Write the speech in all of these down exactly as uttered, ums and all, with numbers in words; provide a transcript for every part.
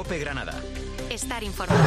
COPE Granada. Estar informado.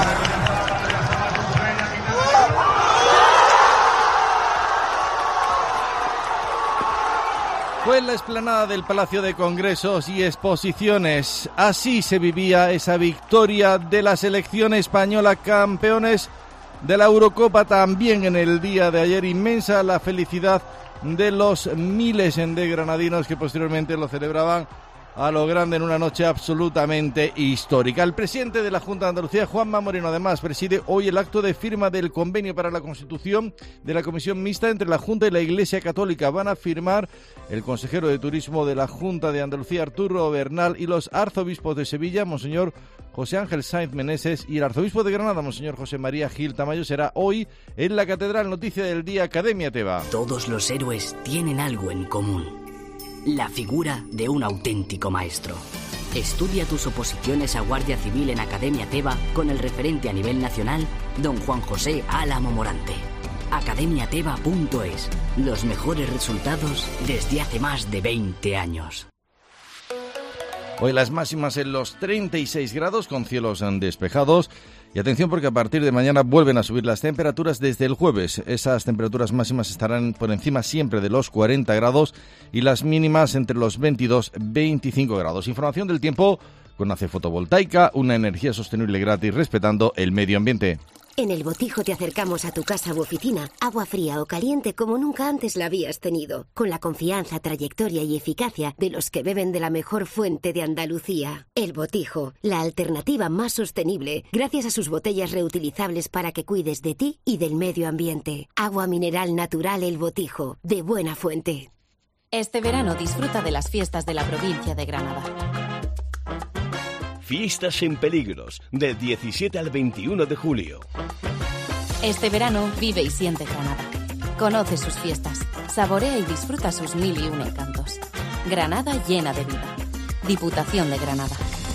Fue en la explanada del Palacio de Congresos y Exposiciones. Así se vivía esa victoria de la selección española, campeones de la Eurocopa. También en el día de ayer, inmensa la felicidad de los miles de granadinos que posteriormente lo celebraban a lo grande en una noche absolutamente histórica. El presidente de la Junta de Andalucía, Juanma Moreno, además preside hoy el acto de firma del convenio para la constitución de la comisión mixta entre la Junta y la Iglesia Católica. Van a firmar el consejero de Turismo de la Junta de Andalucía, Arturo Bernal, y los arzobispos de Sevilla, Monseñor José Ángel Sainz Meneses, y el arzobispo de Granada, Monseñor José María Gil Tamayo. Será hoy en la Catedral. Noticia del día, Academia Teba. Todos los héroes tienen algo en común: la figura de un auténtico maestro. Estudia tus oposiciones a Guardia Civil en Academia Teba con el referente a nivel nacional, don Juan José Álamo Morante. academia teba punto es. Los mejores resultados desde hace más de veinte años. Hoy las máximas en los treinta y seis grados con cielos despejados. Y atención, porque a partir de mañana vuelven a subir las temperaturas desde el jueves. Esas temperaturas máximas estarán por encima siempre de los cuarenta grados y las mínimas entre los veintidós y veinticinco grados. Información del tiempo con A C E Fotovoltaica, una energía sostenible gratis respetando el medio ambiente. En El Botijo te acercamos a tu casa u oficina, agua fría o caliente como nunca antes la habías tenido, con la confianza, trayectoria y eficacia de los que beben de la mejor fuente de Andalucía. El Botijo, la alternativa más sostenible, gracias a sus botellas reutilizables para que cuides de ti y del medio ambiente. Agua mineral natural El Botijo, de buena fuente. Este verano disfruta de las fiestas de la provincia de Granada. Fiestas en Peligros, del diecisiete al veintiuno de julio. Este verano vive y siente Granada. Conoce sus fiestas, saborea y disfruta sus mil y un encantos. Granada llena de vida. Diputación de Granada.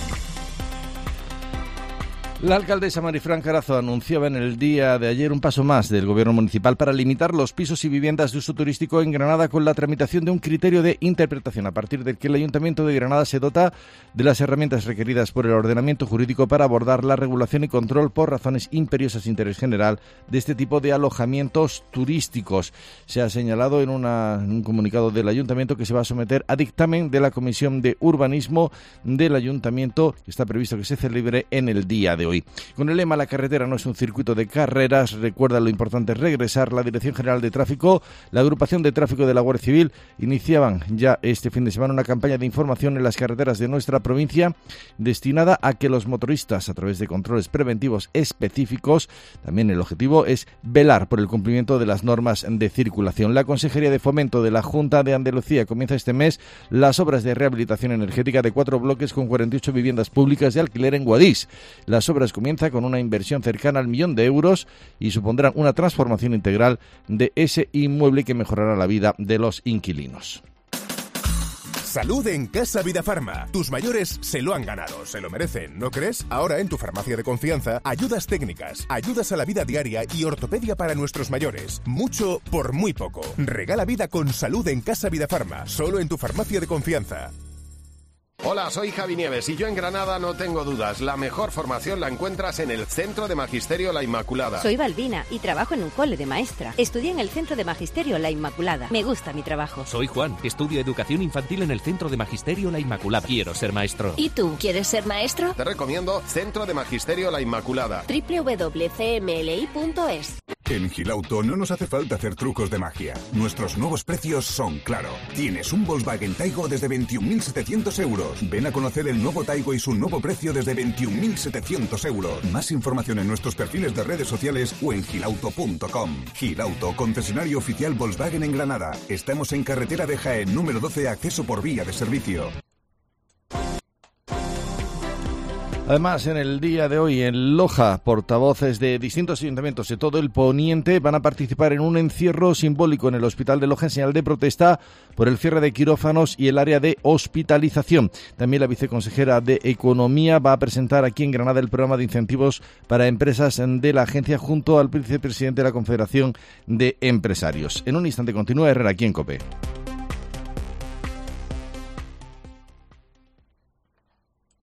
La alcaldesa Marifran Carazo anunciaba en el día de ayer un paso más del Gobierno municipal para limitar los pisos y viviendas de uso turístico en Granada con la tramitación de un criterio de interpretación a partir del que el Ayuntamiento de Granada se dota de las herramientas requeridas por el ordenamiento jurídico para abordar la regulación y control por razones imperiosas de interés general de este tipo de alojamientos turísticos. Se ha señalado en, una, en un comunicado del Ayuntamiento que se va a someter a dictamen de la Comisión de Urbanismo del Ayuntamiento, que está previsto que se celebre en el día de hoy. Con el lema "La carretera no es un circuito de carreras", recuerda lo importante es regresar. La Dirección General de Tráfico, la Agrupación de Tráfico de la Guardia Civil iniciaban ya este fin de semana una campaña de información en las carreteras de nuestra provincia destinada a que los motoristas, a través de controles preventivos específicos, también el objetivo es velar por el cumplimiento de las normas de circulación. La Consejería de Fomento de la Junta de Andalucía comienza este mes las obras de rehabilitación energética de cuatro bloques con cuarenta y ocho viviendas públicas de alquiler en Guadix. Las obras comienza con una inversión cercana al millón de euros y supondrán una transformación integral de ese inmueble que mejorará la vida de los inquilinos. Salud en Casa Vidafarma. Tus mayores se lo han ganado, se lo merecen, ¿no crees? Ahora en tu farmacia de confianza, ayudas técnicas, ayudas a la vida diaria y ortopedia para nuestros mayores. Mucho por muy poco. Regala vida con salud en Casa Vidafarma, solo en tu farmacia de confianza. Hola, soy Javi Nieves y yo en Granada no tengo dudas. La mejor formación la encuentras en el Centro de Magisterio La Inmaculada. Soy Balbina y trabajo en un cole de maestra. Estudié en el Centro de Magisterio La Inmaculada. Me gusta mi trabajo. Soy Juan, estudio Educación Infantil en el Centro de Magisterio La Inmaculada. Quiero ser maestro. ¿Y tú, quieres ser maestro? Te recomiendo Centro de Magisterio La Inmaculada. doble u doble u doble u punto c m l i punto es. En Gilauto no nos hace falta hacer trucos de magia. Nuestros nuevos precios son claro. Tienes un Volkswagen Taigo desde veintiún mil setecientos euros. Ven a conocer el nuevo Taigo y su nuevo precio desde veintiún mil setecientos euros. Más información en nuestros perfiles de redes sociales o en gilauto punto com. Gilauto, concesionario oficial Volkswagen en Granada. Estamos en carretera de Jaén, número doce, acceso por vía de servicio. Además, en el día de hoy en Loja, portavoces de distintos ayuntamientos de todo el poniente van a participar en un encierro simbólico en el Hospital de Loja en señal de protesta por el cierre de quirófanos y el área de hospitalización. También la viceconsejera de Economía va a presentar aquí en Granada el programa de incentivos para empresas de la agencia junto al vicepresidente de la Confederación de Empresarios. En un instante continúa Herrera aquí en COPE.